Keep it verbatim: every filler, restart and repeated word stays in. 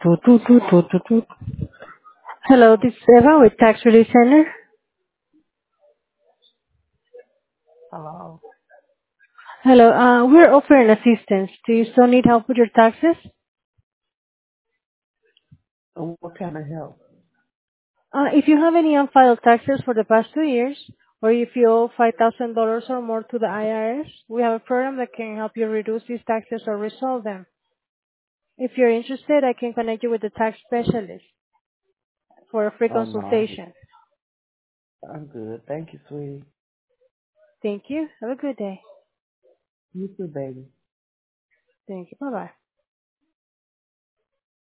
toot, toot, toot, toot, toot, toot. Hello, this is Eva with Tax Relief Center. Hello. Hello, uh, we're offering assistance. Do you still need help with your taxes? And what kind of help? Uh, if you have any unfiled taxes for the past two years, or if you owe five thousand dollars or more to the I R S, we have a program that can help you reduce these taxes or resolve them. If you're interested, I can connect you with the tax specialist for a free Oh no, I'm consultation. I'm good. Thank you, sweetie. Thank you. Have a good day. You too, baby. Thank you. Bye-bye.